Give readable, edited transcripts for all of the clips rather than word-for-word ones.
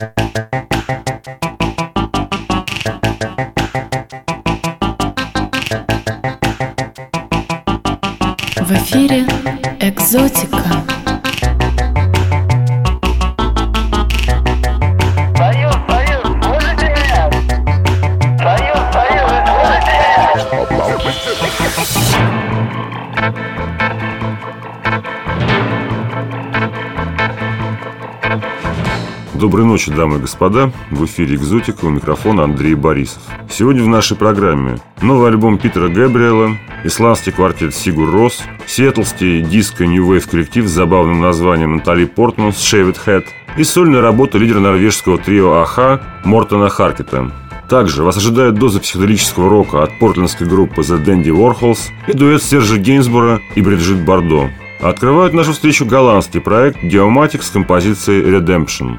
В эфире «Экзотика». Союз, слышите меня? Союз, слышите меня? Доброй ночи, дамы и господа. В эфире «Экзотика», у микрофона Андрей Борисов. Сегодня в нашей программе новый альбом Питера Гэбриэла, исландский квартет Сигур Рос, сиэтлский диско-нью-вейв коллектив с забавным названием Натали Портман с Shaved Head и сольная работа лидера норвежского трио Аха Мортена Харкета. Также вас ожидает доза психоделического рока от портлендской группы The Dandy Warhols и дуэт Сержа Гейнсбора и Бриджит Бардо. Открывает нашу встречу голландский проект Geomatic с композицией Redemption.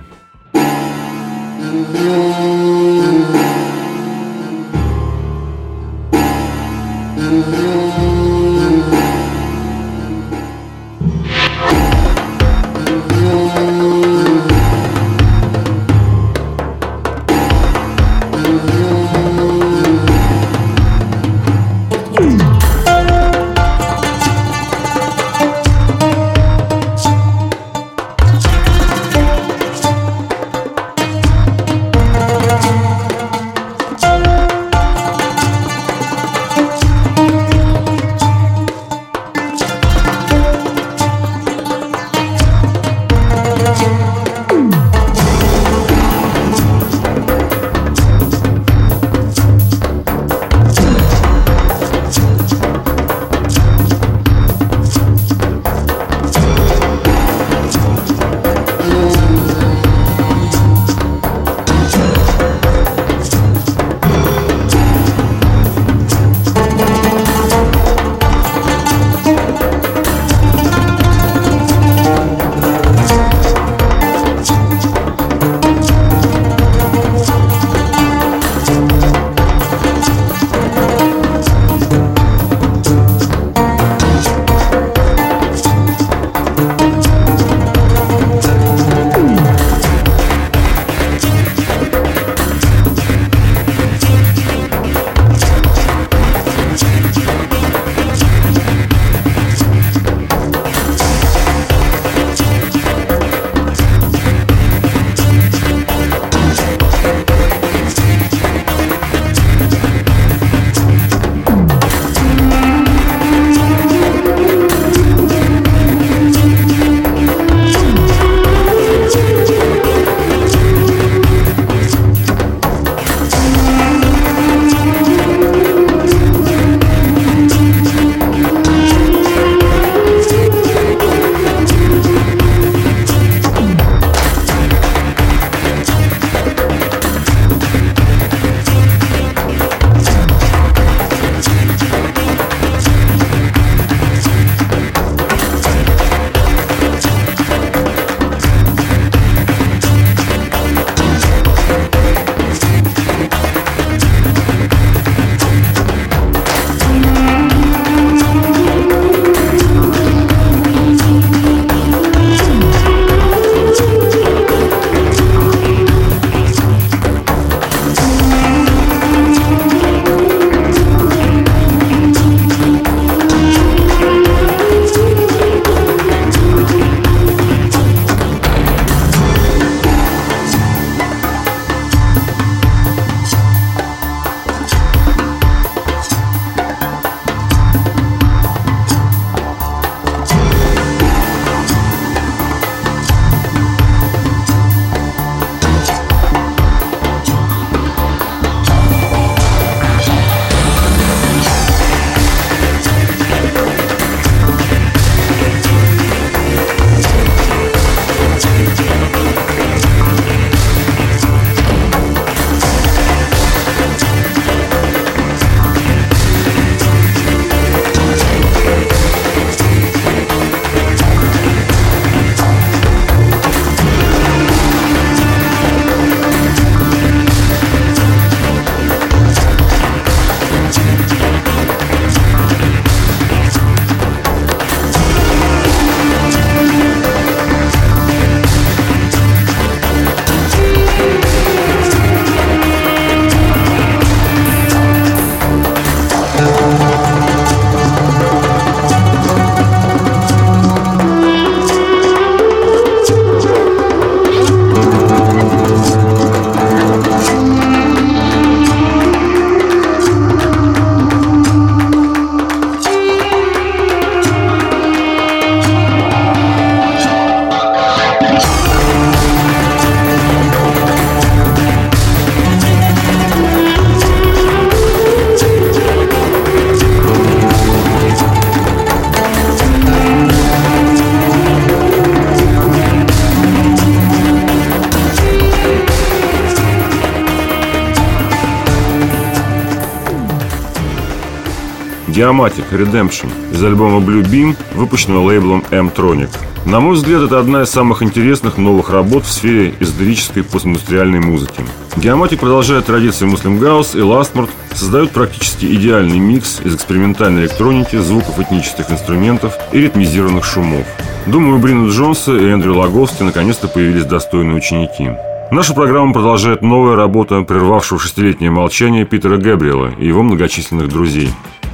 Geomatic Redemption из альбома Blue Beam, выпущенного лейблом M-Tronic. На мой взгляд, это одна из самых интересных новых работ в сфере эзотерической постиндустриальной музыки. Geomatic продолжает традиции Muslim House, и Lastmort создают практически идеальный микс из экспериментальной электроники, звуков этнических инструментов и ритмизированных шумов. Думаю, у Брина Джонса и Эндрю Лаговски наконец-то появились достойные ученики. Нашу программу продолжает новая работа прервавшего 6-летнее молчание Питера Гэбриэла и его многочисленных друзей.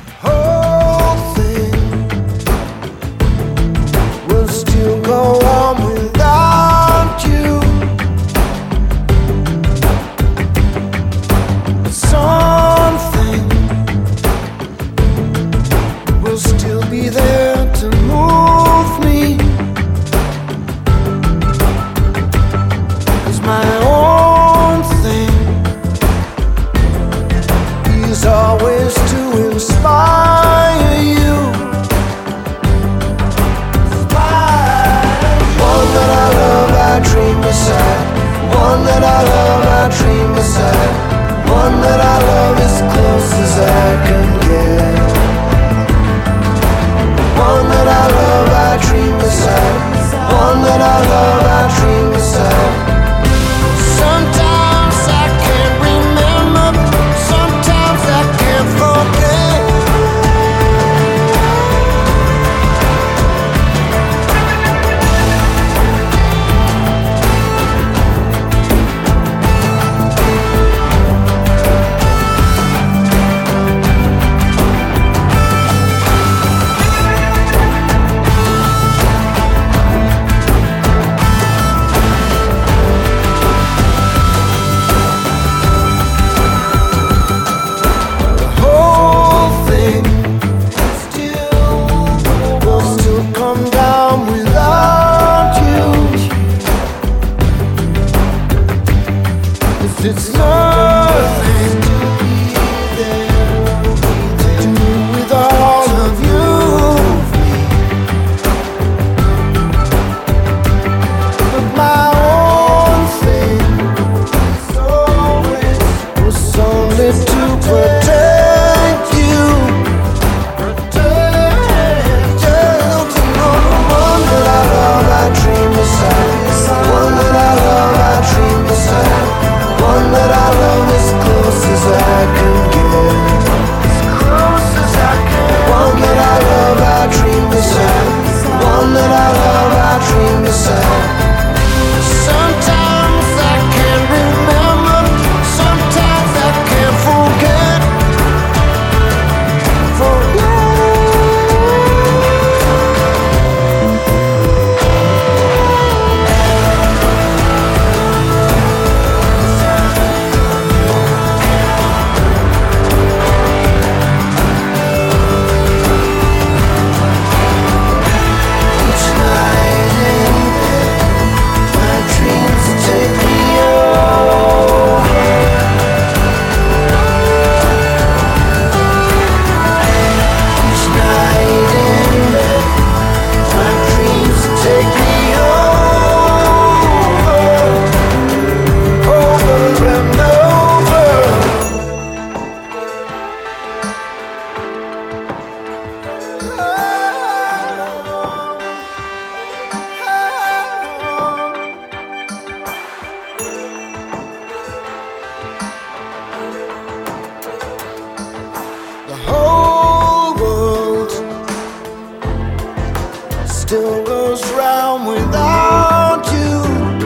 Always to inspire you. One that I love, I dream beside. One that I love, I dream beside. One that I love as close as I can get. One that I love, I dream beside. One that I love, I dream beside. Sometimes I can't remember. Sometimes I can't forget. It's nothing to be there to do with all of you. But my own thing was only to protect you. Protect you. One that I love, I dream beside. One that I love, I dream beside. One that I love as close as I can get. As close as I can. One that I love, I dream beside. One that I love, I dream beside. Sometimes I can't remember. Sometimes I can't forget. The whole world still goes round without you.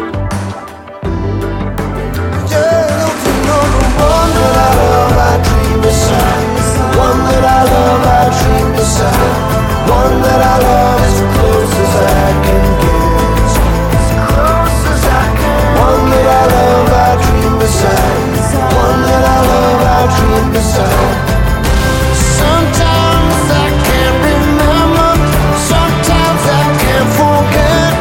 Yeah, don't you know the one that I love, I dream beside. One that I love, I dream beside. One that I love as close as I can get. As close as I can. One that I love, I dream beside. One that I love, I dream beside. Sometimes I can't remember. Sometimes I can't forget.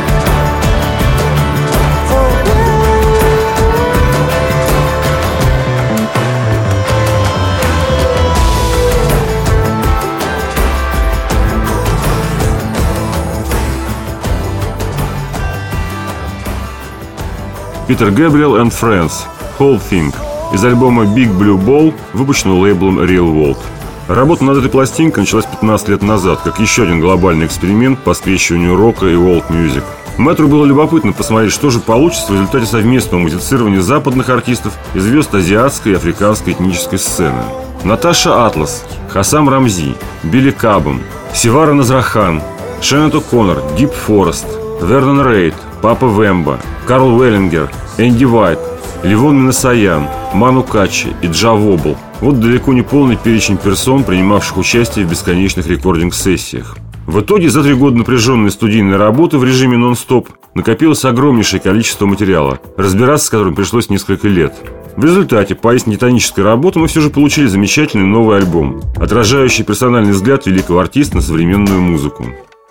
Peter Gabriel and Friends, Whole Thing из альбома Big Blue Ball, выпущенного лейблом Real World. Работа над этой пластинкой началась 15 лет назад, как еще один глобальный эксперимент по скрещиванию рока и олд-мьюзик. Мэтру было любопытно посмотреть, что же получится в результате совместного музицирования западных артистов и звезд азиатской и африканской этнической сцены. Наташа Атлас, Хасам Рамзи, Билли Кабам, Сивара Назрахан, Шеннет О'Коннор, Дип Форест, Вернон Рейд, Папа Вемба, Карл Уэллингер, Энди Уайт, Ливон Минасаян, Ману Качи и Джа Вобл. Вот далеко не полный перечень персон, принимавших участие в бесконечных рекординг-сессиях. В итоге за 3 года напряженной студийной работы в режиме нон-стоп накопилось огромнейшее количество материала, разбираться с которым пришлось несколько лет. В результате поистине титанической работы мы все же получили замечательный новый альбом, отражающий персональный взгляд великого артиста на современную музыку.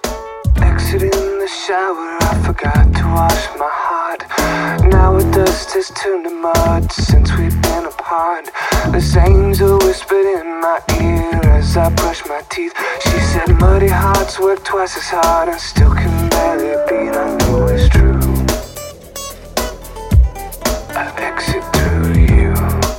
Now the dust has turned to mud since we've been apart. The saints are whispered in my ear as I brush my teeth. She said muddy hearts work twice as hard and still can barely beat. I know it's true. I exit through you.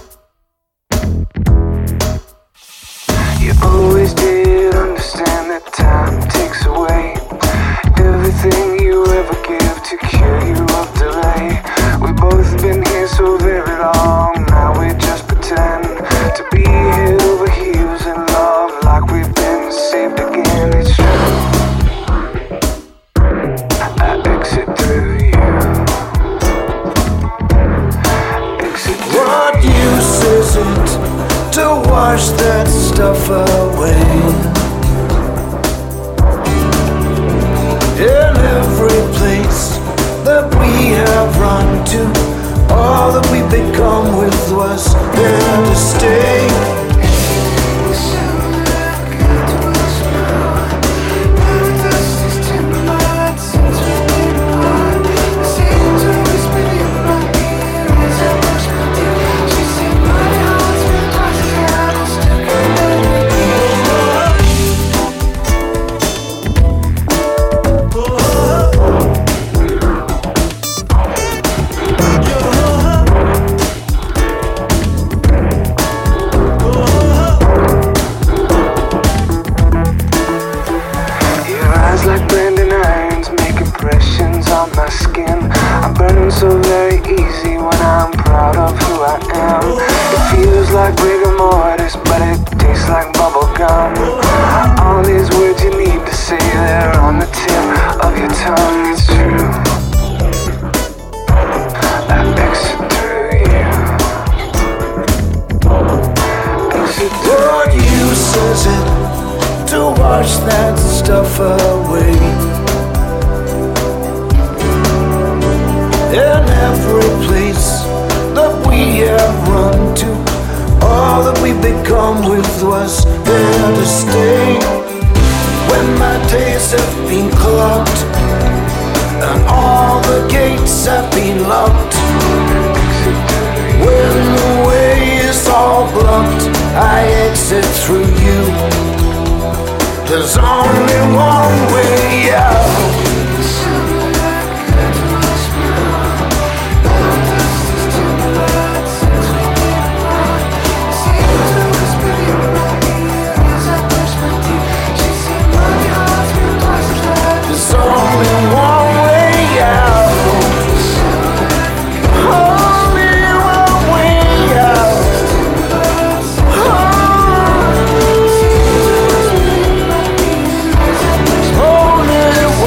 You always did understand that time takes away everything you ever give to cure you of delay. We've both been here so very long, now we just pretend to be head over heels in love, like we've been saved again. It's true. I exit through you. Exit through. What use is it to wash that stuff away? In every place that we have run to, all that we become with was there to stay. So very easy when I'm proud of who I am. It feels like rigor mortis, but it tastes like bubble gum. All these words you need to say, they're on the tip of your tongue. It's true. I exit through you. Exit through. What use is it to wash that stuff away? In every place that we have run to, all that we become with was there to stay. When my days have been clocked and all the gates have been locked, when the way is all blocked, I exit through you. There's only one way out. Only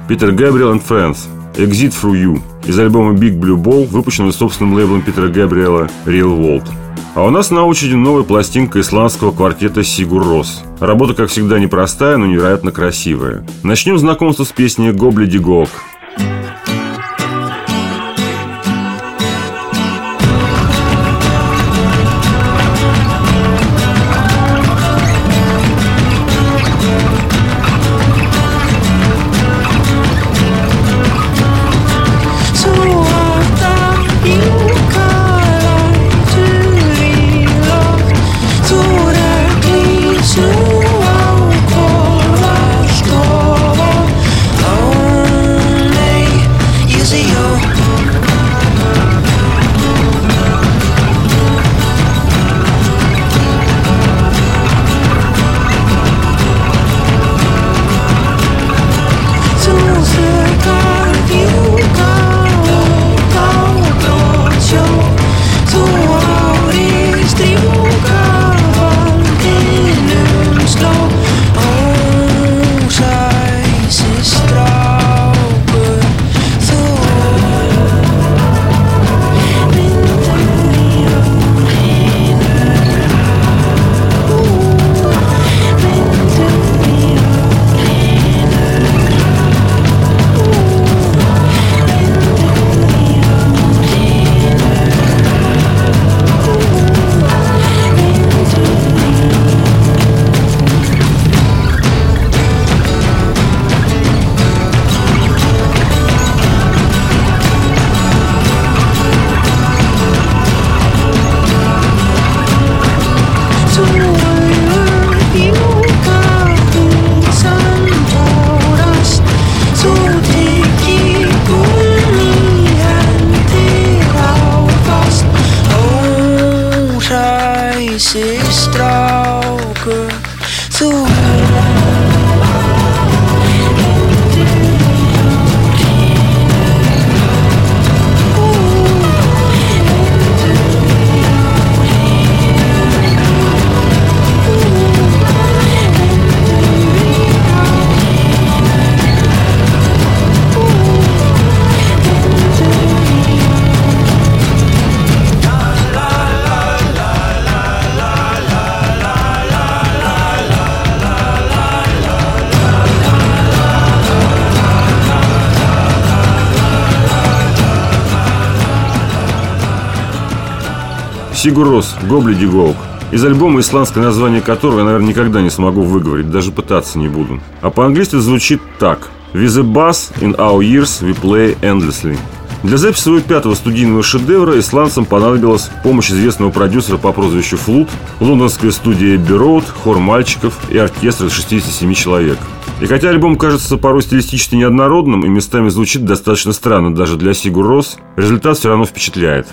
Peter Gabriel and Friends «Exit Through You» из альбома Big Blue Ball, выпущенного собственным лейблом Питера Габриэла Real World. А у нас на очереди новая пластинка исландского квартета Sigur Rós. Работа, как всегда, непростая, но невероятно красивая. Начнем знакомство с песней «Гоблидигоок». Sigur Rós, «Гоблидигоок», из альбома, исландское название которого я, наверное, никогда не смогу выговорить, даже пытаться не буду. А по-английски звучит так: «With a bass in our ears we play endlessly». Для записи своего пятого студийного шедевра исландцам понадобилась помощь известного продюсера по прозвищу Флут, лондонская студия Abbey Road, хор мальчиков и оркестр из 67 человек. И хотя альбом кажется порой стилистически неоднородным и местами звучит достаточно странно даже для Sigur Rós, результат все равно впечатляет.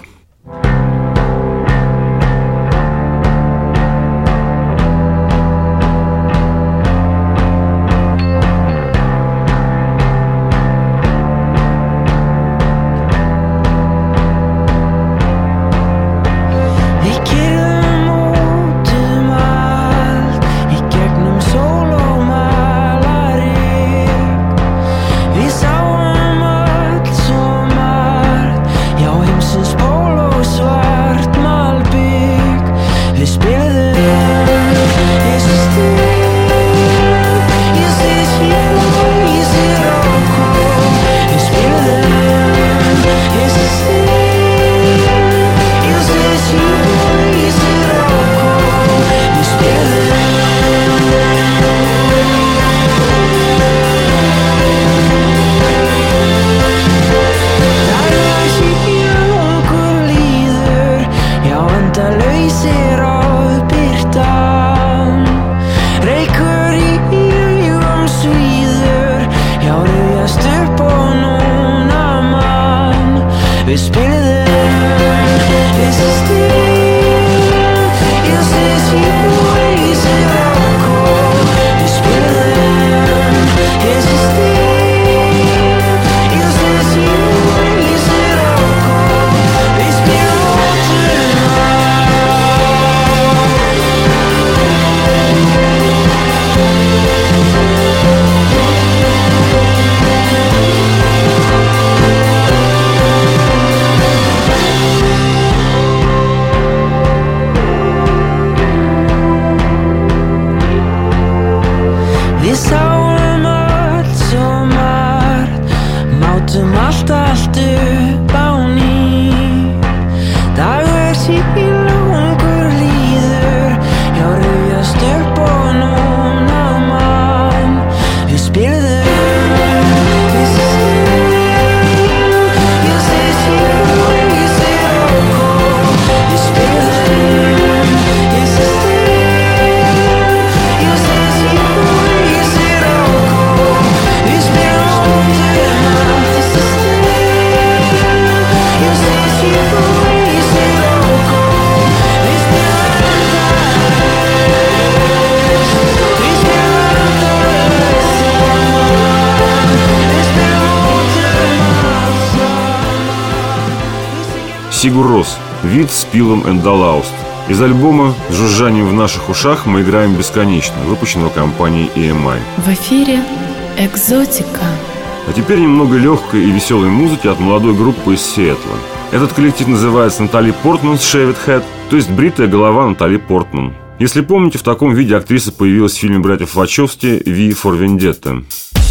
Сигур Рос, «Вид с Пилом and Далауст». Из альбома «С жужжанием в наших ушах мы играем бесконечно», выпущенного компанией EMI. В эфире «Экзотика». А теперь немного легкой и веселой музыки от молодой группы из Сиэтла. Этот коллектив называется Натали Портман's Shaved Head, то есть бритая голова Натали Портман. Если помните, в таком виде актриса появилась в фильме братьев Вачовски «V for Vendetta».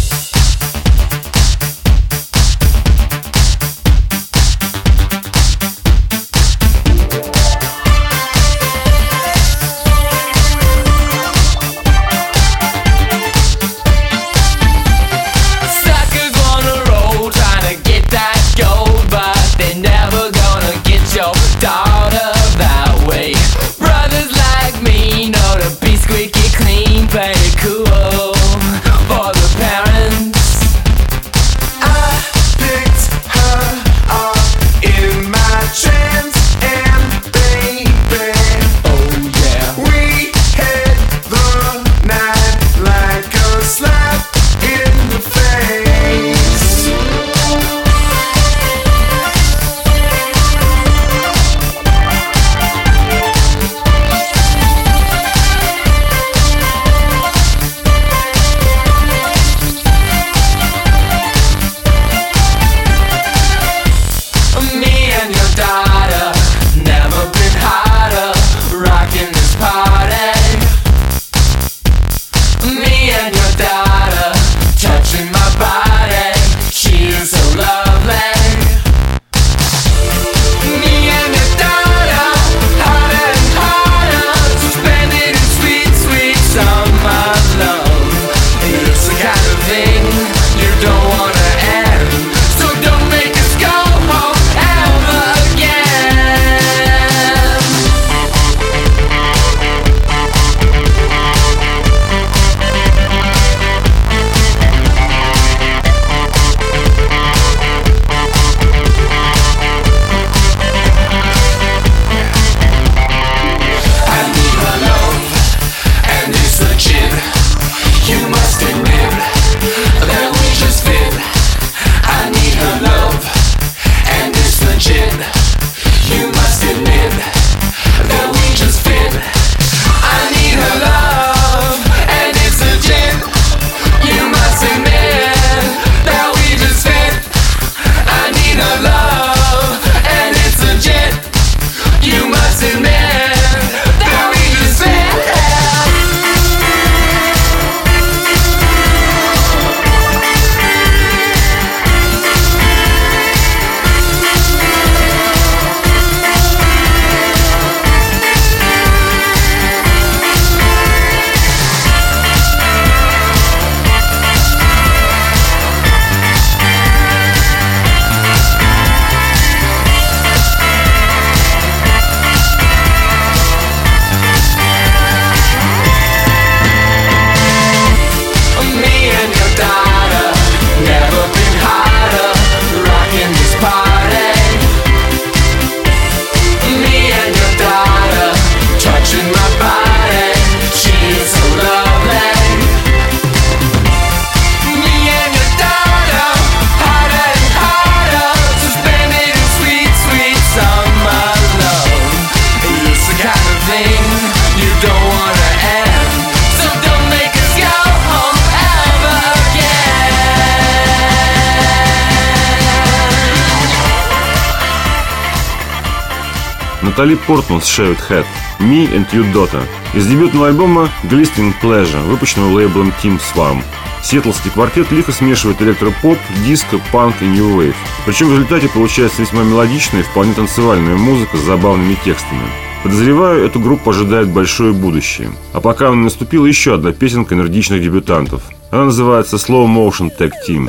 Натали Портман's Shaved Head, Me and You Daughter, из дебютного альбома Glistening Pleasure, выпущенного лейблом Team Swarm. Сиэтлский квартет лихо смешивает электропоп, диско, панк и нью-вейв. Причем в результате получается весьма мелодичная и вполне танцевальная музыка с забавными текстами. Подозреваю, эту группу ожидает большое будущее. А пока не наступила еще одна песенка энергичных дебютантов. Она называется Slow Motion Tag Team.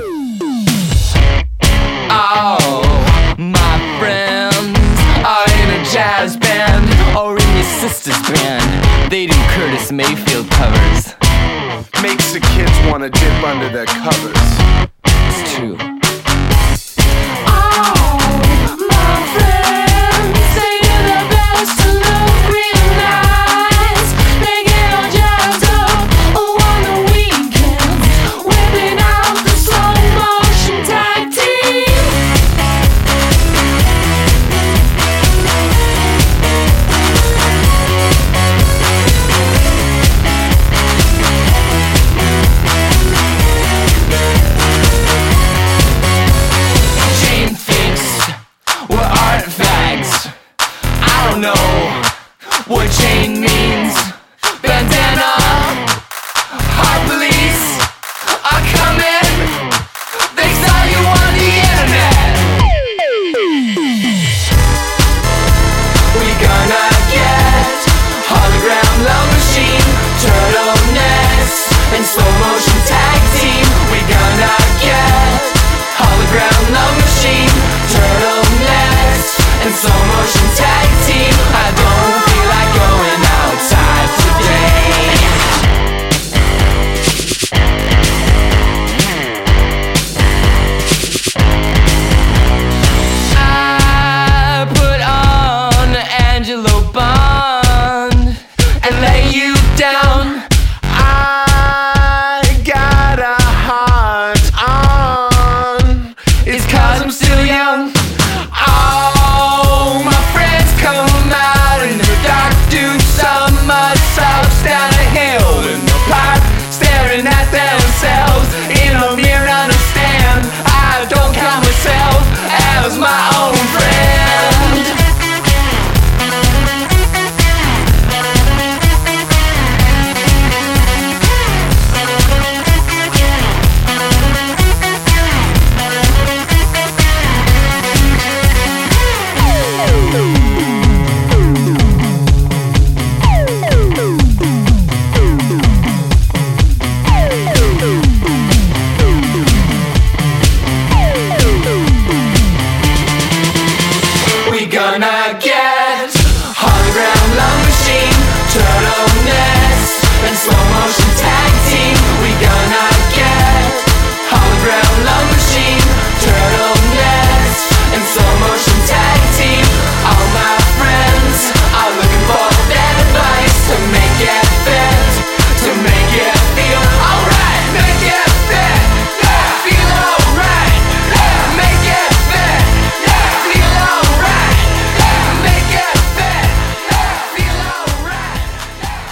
Jazz band or in your sister's band, they do Curtis Mayfield covers. Makes the kids wanna dip under their covers. It's true.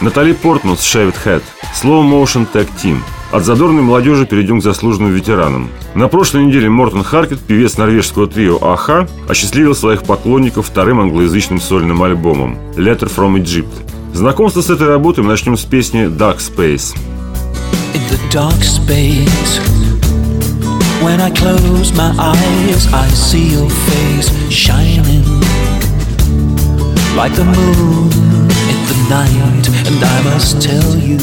Натали Портман с Shaved Head, Slow Motion Tag Team. От задорной молодежи перейдем к заслуженным ветеранам. На прошлой неделе Мортен Харкет, певец норвежского трио А.Х., осчастливил своих поклонников вторым англоязычным сольным альбомом Letter from Egypt. Знакомство с этой работой мы начнем с песни Dark Space. In the dark space, when I close my eyes, I see your face shining like the moon in the night. And I must tell you,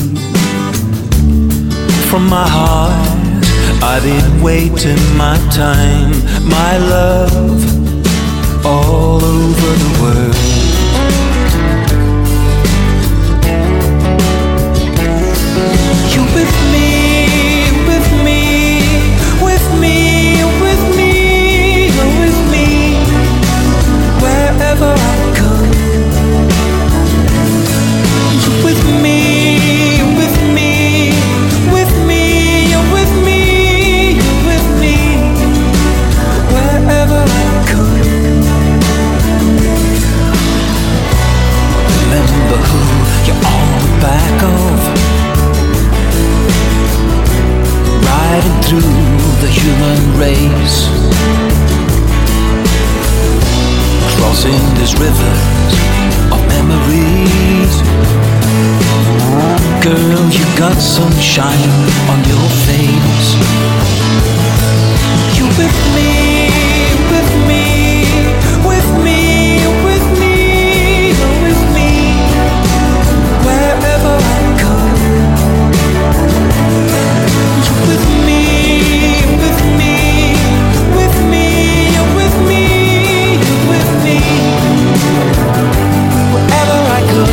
from my heart, I've been waiting my time, my love, all over the world. You with me, with me, with me, with me, with me, wherever I go. You with me, with me, with me, you're with me, you're with me, wherever I go. Remember who you're on the back of, riding through the human race, crossing these rivers of memories. Girl, you got sunshine on your face. You with me, with me, with me, with me, with me, wherever I go. You with me, with me, with me, you're with me, you're with me, wherever I go.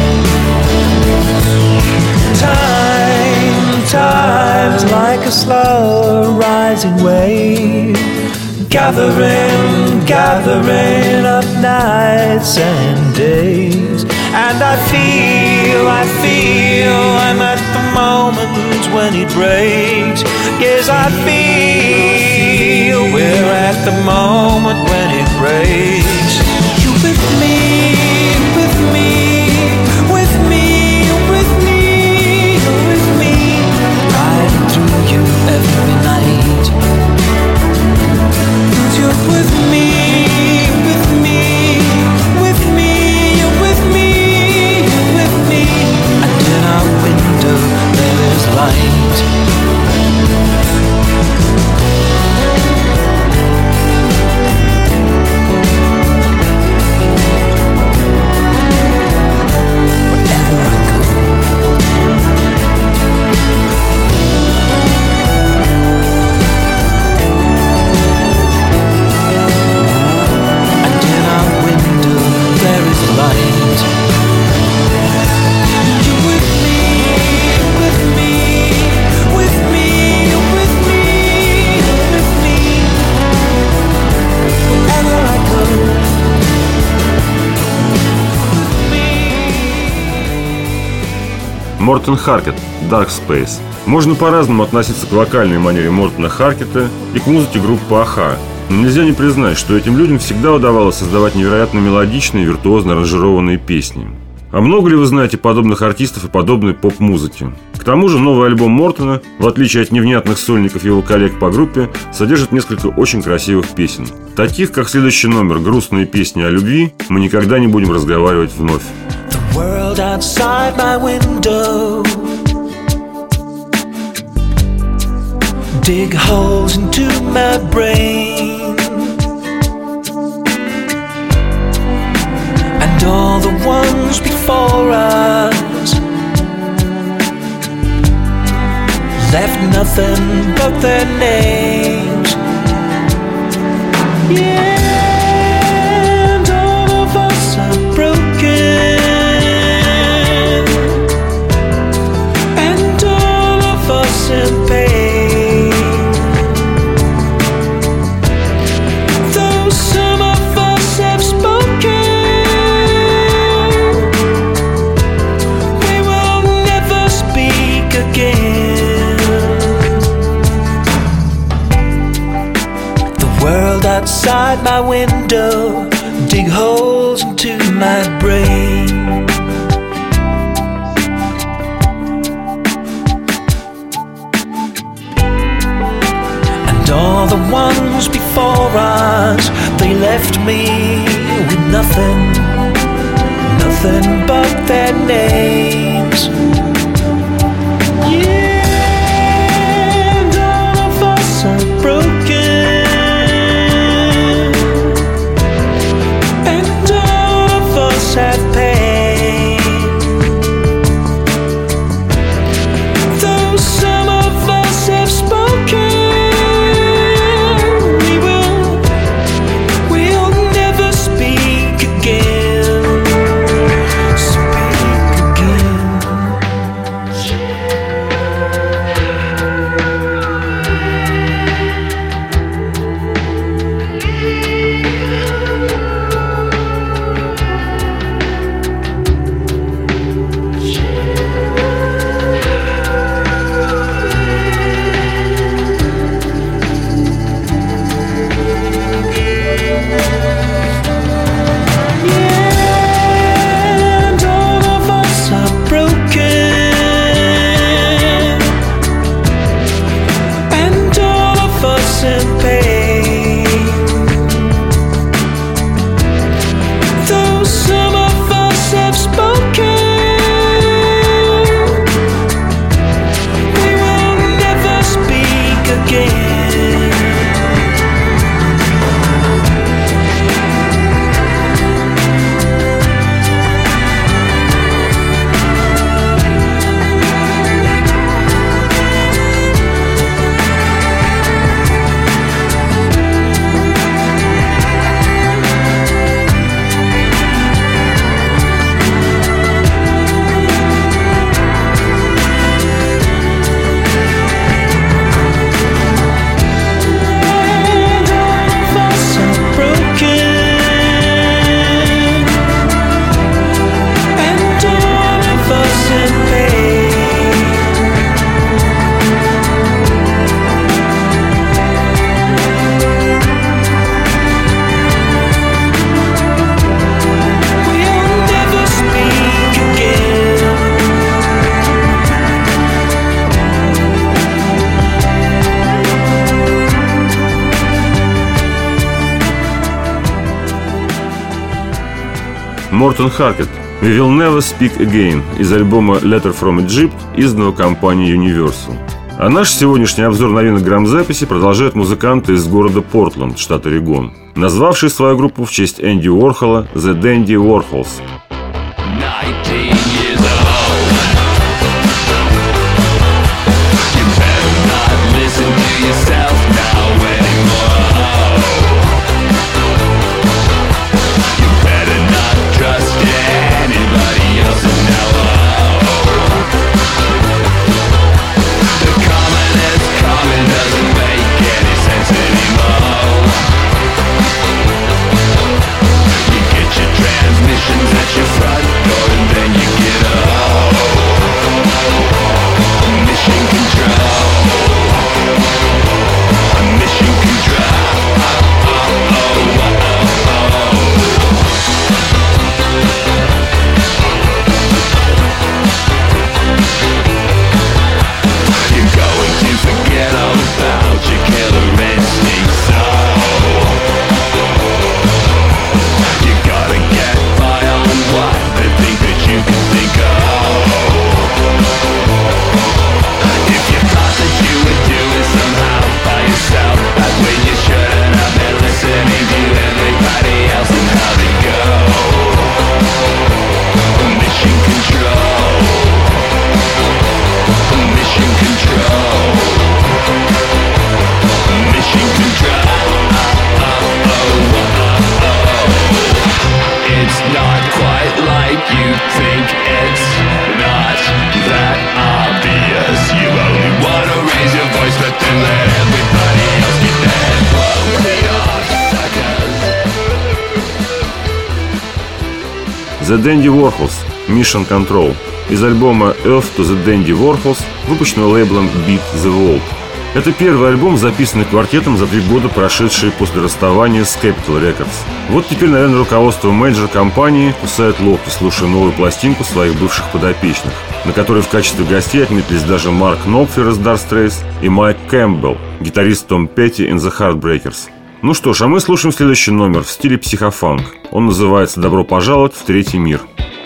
Time's like a slow rising wave, gathering up nights and days. And I feel I'm at the moment when it breaks. Yes, I feel we're at the moment when it breaks. You with me, with me, with me, with me, with me, riding through you every night. 'Cause you're with me, with me, with me, you're with me, you're with me. And in our window there is light. Wherever I go, and in our window there is light. You with me, with me, with me, with me, with me, wherever I go. Мортен Харкет, Dark Space. Можно по-разному относиться к вокальной манере Мортена Харкета и к музыке группы А.Х., но нельзя не признать, что этим людям всегда удавалось создавать невероятно мелодичные и виртуозно аранжированные песни. А много ли вы знаете подобных артистов и подобной поп-музыки? К тому же новый альбом Мортена, в отличие от невнятных сольников его коллег по группе, содержит несколько очень красивых песен. Таких, как следующий номер «Грустные песни о любви», мы никогда не будем разговаривать вновь. The world outside my window, dig holes into my brain, and all the ones before us left nothing but their names. Yeah, and all of us are broken, and all of us in pain. Though some of us have spoken, we will never speak again. The world outside my window dig holes into my brain, And all the ones before us, they left me with nothing, nothing but their names. Yeah, and all of us are broken, and all of us have pain. Though some of us have spoken, we'll never speak again. Speak again. And all of us are broken, and all of us in pain. Though some of us have spoken, we will never speak again. And all of us are broken, and all of us in pain. We'll never speak again. Мортон Харкет «We Will Never Speak Again» из альбома «Letter from Egypt», изданного компанией Universal. А наш сегодняшний обзор новинок грамзаписи продолжают музыканты из города Портленд, штат Орегон, назвавшие свою группу в честь Энди Уорхола «The Dandy Warhols». 19 years old. You better not listen to yourself now anymore. You better not trust anybody else now. The commonest common doesn't make any sense anymore. You get your transmissions at your front door and then you get mission control. Mission control. You're going to forget all about your killer instinct, so you gotta get by on what they think that you can think of. If you thought that you would do it somehow by yourself, that's when you shouldn't have been listening to everybody else and how they go. Mission control. Mission control. Mission control. It's not quite like you think, it's not that obvious. You only wanna raise your voice, but then let everybody else get their head blown. They are suckers. The Dandy Warhols «Mission Control» из альбома Earth to the Dandy Warhols, выпущенного лейблом Beat the World. Это первый альбом, записанный квартетом за 3 года, прошедшие после расставания с Capitol Records. Вот теперь, наверное, руководство мейджор-компании кусает локти, слушая новую пластинку своих бывших подопечных, на которой в качестве гостей отметились даже Марк Knopfler из Dire Straits и Майк Кэмпбелл, гитарист Том Петти и The Heartbreakers. Ну что ж, а мы слушаем следующий номер в стиле психофанк. Он называется «Добро пожаловать в третий мир».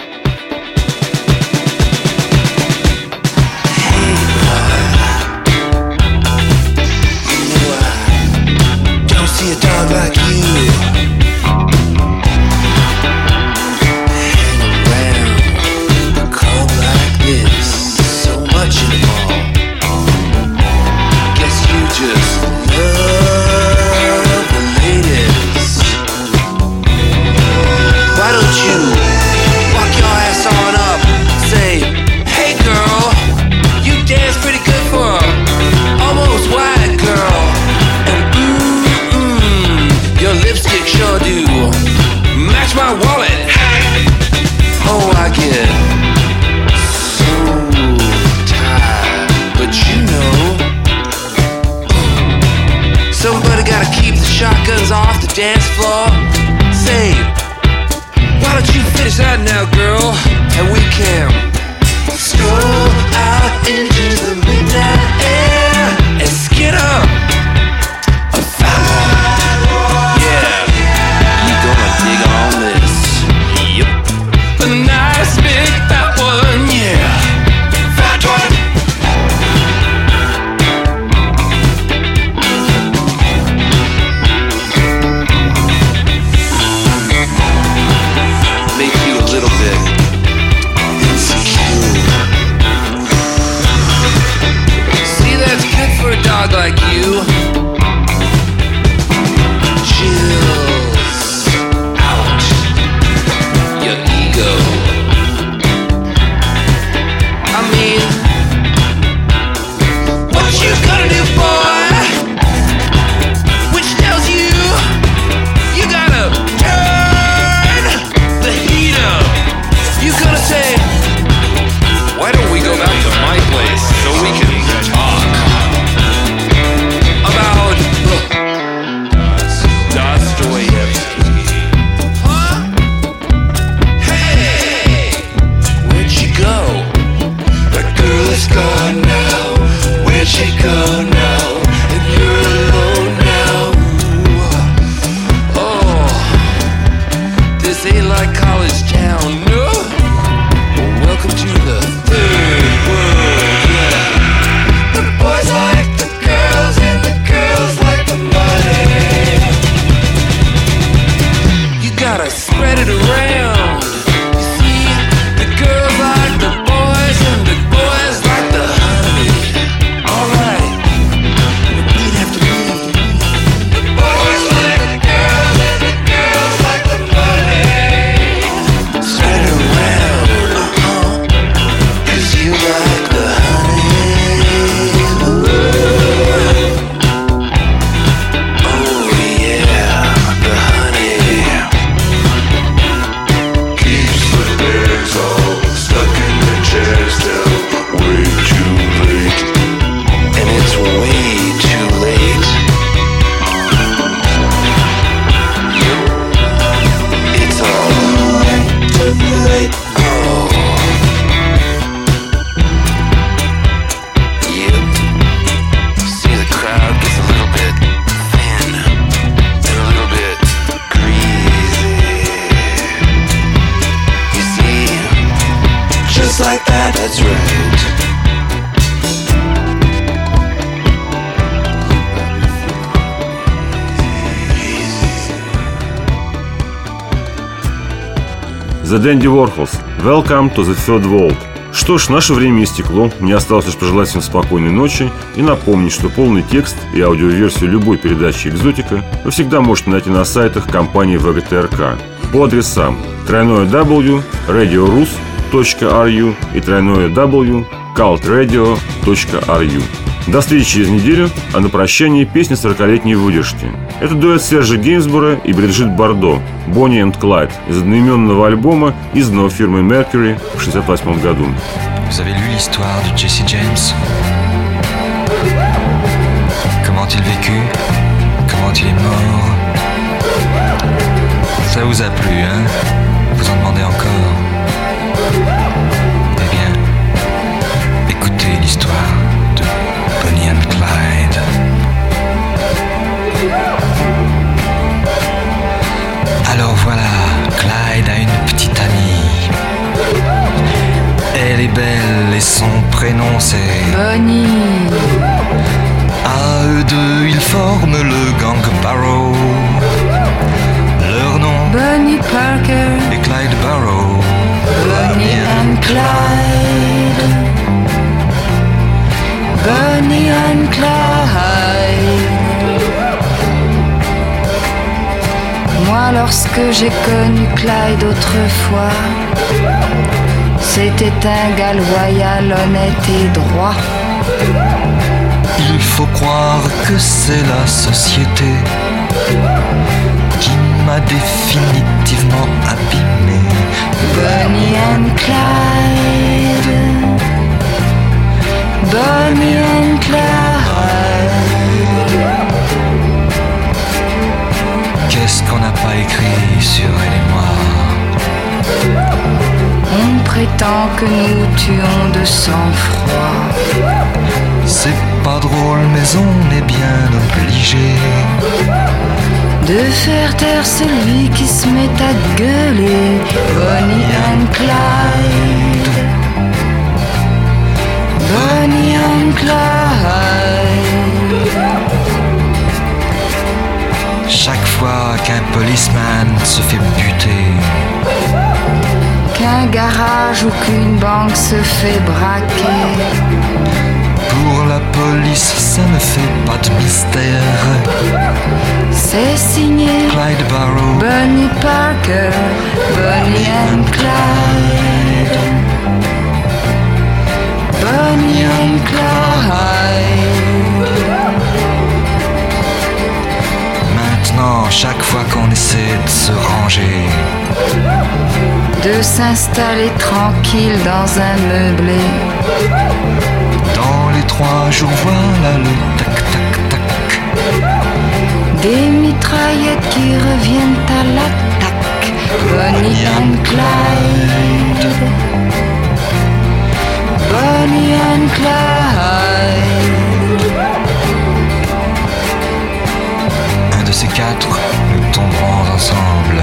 Shotguns off the dance floor. Say, why don't you finish that now, girl? And we can stroll out into the midnight air and skid up. Yeah, you gonna dig on this? Yep. A nice big fat one, yeah. Fat one. Like you, chills out your ego. I mean, what you gonna do, boy? Which tells you you gotta turn the heat up. You gonna say, why don't we go back to my place so we can talk? Gone now, where'd she go now? And you're alone now. Oh, this ain't like college town, no. Well, welcome to the third world, yeah. The boys like the girls and the girls like the money. You gotta spread it around. You see, the girls like the boys and the boys like the honey. Alright, repeat after me. The boys like the girls and the girls like the money. Spread it around, 'cause you like the honey. Oh yeah, the honey keeps the bears all stuck in the chairs till way too late. And it's way too late. Yep, it's all too late. Oh, yep. See, the crowd gets a little bit thin and a little bit greasy. You see, just like that, that's right. The Dandy Warhols. Welcome to the Third World. Что ж, наше время истекло. Мне осталось лишь пожелать всем спокойной ночи и напомнить, что полный текст и аудиоверсию любой передачи «Экзотика» вы всегда можете найти на сайтах компании ВГТРК по адресам www.radiorus.ru и www.cultradio.ru. До встречи через неделю, а на прощание песня 40-летней выдержки. Это дуэт Сержа Гейнсбора и Бриджит Бардо «Бонни энд Клайд» из одноименного альбома, изданного фирмой Mercury в 1968 году. Vous avez lu l'histoire de Jesse James? il est mort. Ça vous a plu, hein? Vous en demandez encore? Eh bien, écoutez l'histoire de Bonnie and Clyde. Alors voilà, Clyde a une petite amie. Elle est belle et son prénom c'est Bonnie. À eux deux, ils forment le gang Barrow. Leur nom Bonnie Parker et Clyde Barrow. Bonnie and Clyde. Bonnie and Clyde. Moi, lorsque j'ai connu Clyde autrefois, c'était un gars loyal, honnête et droit. Il faut croire que c'est la société qui m'a définitivement abîmé. Bonnie and Clyde. Bonnie and Clyde. Qu'est-ce qu'on n'a pas écrit sur elle et moi? On prétend que nous tuons de sang-froid. C'est pas drôle, mais on est bien obligé de faire taire celui qui se met à gueuler. Bonnie and Clyde. Bonnie and Clyde. Chaque fois qu'un policeman se fait buter, qu'un garage ou qu'une banque se fait braquer, pour la police ça ne fait pas de mystère. C'est signé Clyde Barrow, Bonnie Parker, Bonnie and Clyde. Bonnie and Clyde. Maintenant, chaque fois qu'on essaie de se ranger, de s'installer tranquille dans un meublé, dans les 3 jours, voilà le tac-tac-tac, des mitraillettes qui reviennent à l'attaque. Bonnie and Clyde. Bonnie and Clyde. Un de ces 4, nous tomberons ensemble.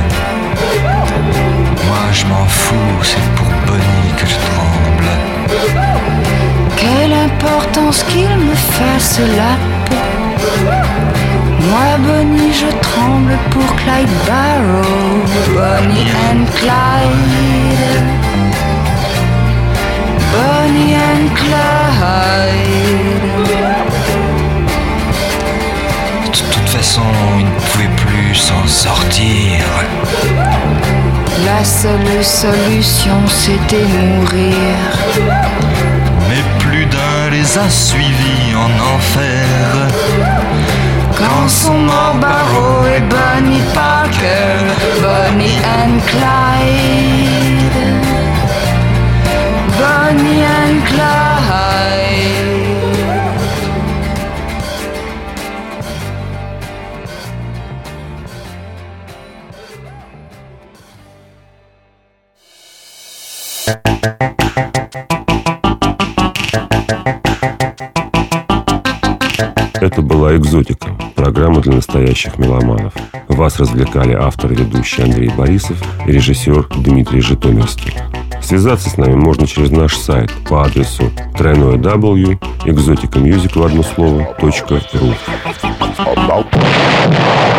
Moi je m'en fous, c'est pour Bonnie que je tremble. Quelle importance qu'il me fasse la peau. Moi Bonnie je tremble pour Clyde Barrow. Bonnie and Clyde. Bonnie and Clyde. De toute façon, ils ne pouvaient plus s'en sortir. La seule solution c'était mourir. Mais plus d'un les a suivis en enfer. Quand sont morts Barrow et Bonnie Parker, Bonnie and Clyde. Bonnie and Clyde. Это была «Экзотика», программа для настоящих меломанов. Вас развлекали автор и ведущий Андрей Борисов и режиссер Дмитрий Житомирский. Связаться с нами можно через наш сайт по адресу www.exoticamusic.ru.